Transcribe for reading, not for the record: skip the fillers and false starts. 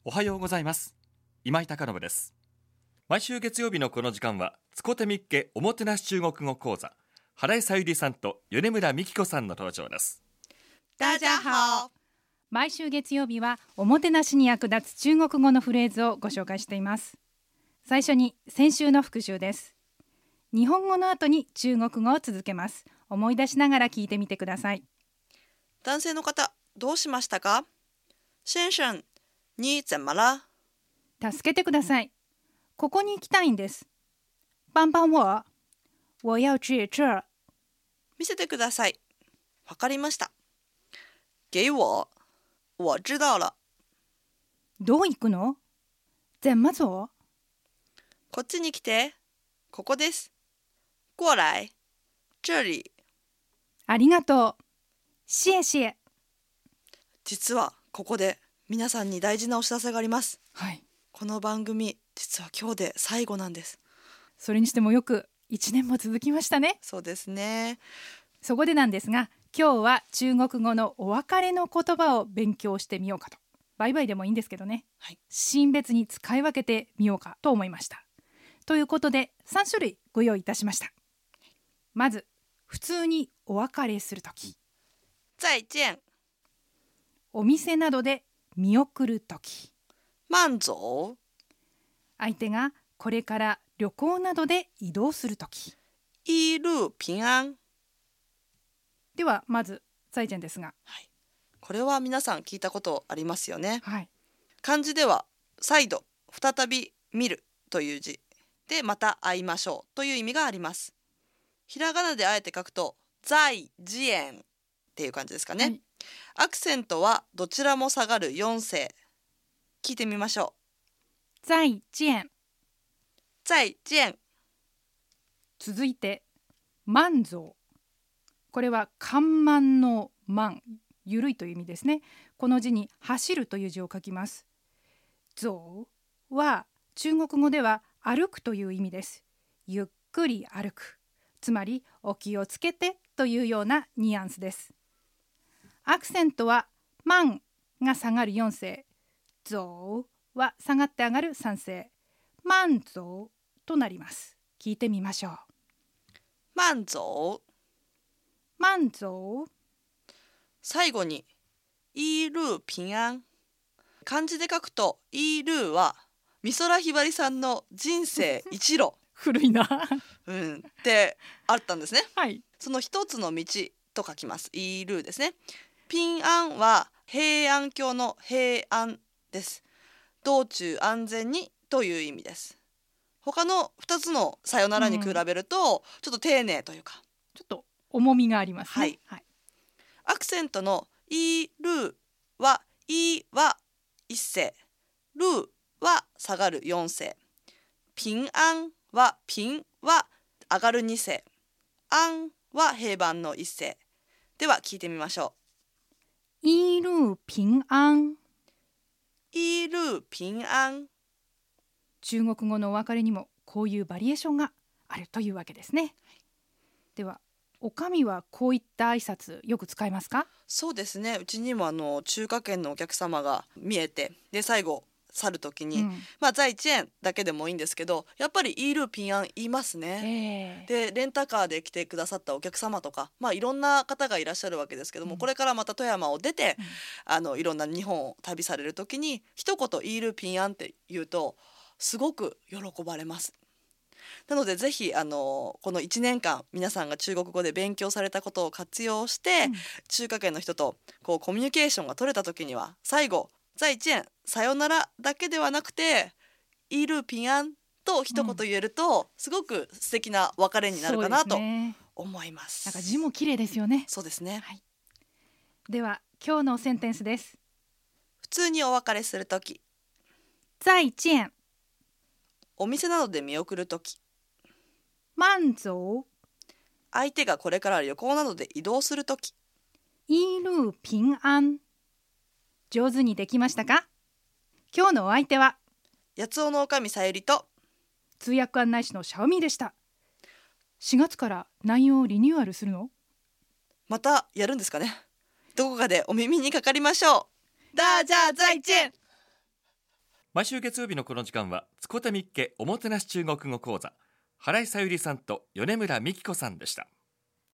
おはようございます。今井貴信です。毎週月曜日のこの時間はつこてみっけおもてなし中国語講座、原井さゆりさんと米村美希子さんの登場です。 大家好。毎週月曜日はおもてなしに役立つ中国語のフレーズをご紹介しています。最初に先週の復習です。日本語の後に中国語を続けます。思い出しながら聞いてみてください。 男性の方、どうしましたか？先生、你怎么了？ 助けてください。ここに行きたいんです。帮帮我。我要去这儿。 見せてください。わかりました。给我。我知道了。 どう行くの？怎么走？ こっちに来て。ここです。过来。这里。 ありがとう。谢謝。 実はここで皆さんに大事なお知らせがあります。 はい。 この番組、実は今日で最後なんです。 それにしてもよく1年も続きましたね。 そうですね。 そこでなんですが、今日は中国語のお別れの言葉を勉強してみようかと。バイバイでもいいんですけどね。 はい。 シーン別に使い分けてみようかと思いました。ということで3種類ご用意いたしました。まず、普通にお別れするとき。 再见。 お店などで見送るとき。 慢走。 相手がこれから旅行などで移動するとき。 一路平安。 ではまず再见ですが、 はい。これは皆さん聞いたことありますよね。 はい、 漢字では再度、再び見るという字で、また会いましょうという意味があります。ひらがなであえて書くと再见っていう感じですかね。はい、アクセントはどちらも下がる4声。聞いてみましょう。再见。 再見。 続いて慢走。これは緩慢の慢、ゆるいという意味ですね。この字に走るという字を書きます。走は中国語では歩くという意味です。ゆっくり歩く。つまりお気をつけてというようなニュアンスです。アクセントは慢が下がる4声、走は下がって上がる3声、慢走となります。聞いてみましょう。 慢走。 慢走。 最後に一路平安。漢字で書くと一路は美空ひばりさんの人生一路古いなってあったんですね。 はい、 その一つの道と書きます。一路ですね。平安は平安京の平安です。道中安全にという意味です。他の2つのさよならに比べると、ちょっと丁寧というか、 ちょっと重みがありますね。 はいはい、アクセントのいるは、いは1声、るは下がる4声、平安は平は上がる2声、安は平板の1声。では聞いてみましょう。 一路平安。 一路平安。 中国語のお別れにもこういうバリエーションがあるというわけですね。ではおかみはこういった挨拶よく使いますか？ そうですね。うちにも中華圏のお客様が見えて、で最後去るときに、再见だけでもいいんですけど、やっぱり一路平安言いますね。でレンタカーで来てくださったお客様とか、いろんな方がいらっしゃるわけですけども、これからまた富山を出て、いろんな日本を旅されるときに一言一路平安って言うとすごく喜ばれます。なのでぜひこの1年間皆さんが中国語で勉強されたことを活用して、中華圏の人とコミュニケーションが取れた時には、最後再见、さよならだけではなくて一路平安と一言言えると、すごく素敵な別れになるかなと思います。 なんか字も綺麗ですよね。 そうですね、 はい、では今日のセンテンスです。 普通にお別れするとき。 再见。 お店などで見送るとき。 慢走。 相手がこれから旅行などで移動するとき。 一路平安。上手にできましたか？今日のお相手は八尾のおかみさゆりと通訳案内士のシャオミーでした。4月から内容をリニューアルするの？ またやるんですかね。どこかでお耳にかかりましょう。大家再见。 毎週月曜日のこの時間はつこてみっけおもてなし中国語講座、原井さゆりさんと米村美希子さんでした。